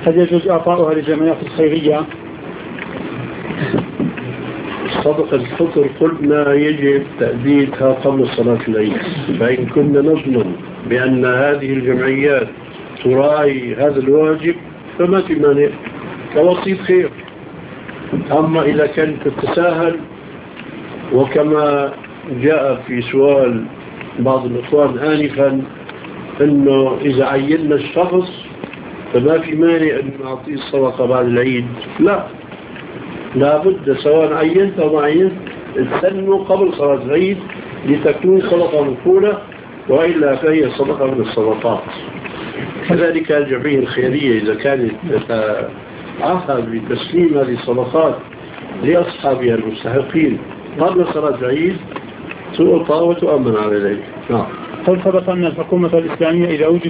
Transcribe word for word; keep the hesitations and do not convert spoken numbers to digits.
هل يجوز إعطاؤها للجمعيات الخيرية؟ صدقة الفطر قلنا يجب تأديتها قبل صلاة العيد، فإن كنا نضمن بأن هذه الجمعيات تراعي هذا الواجب فما في مانع، كوسيط خير. أما إذا كانت تتساهل، وكما جاء في سؤال بعض الإخوان آنفا أنه إذا عيننا الشخص فما في مانع أن نعطيه الصدقة بعد العيد، لا، لابد سواء عينت أو ما عينت تسنوا قبل صلاة العيد لتكون صدقة مقبولة، وإلا فهي صدقة من الصدقات. كذلك الجمعية الخيرية إذا كانت تتعهد بتسليم هذه الصدقات لأصحابها المستحقين قبل صلاة العيد تعطى وتؤمن على ذلك. نعم. هل ثبت أن الحكومة الإسلامية إذا وجد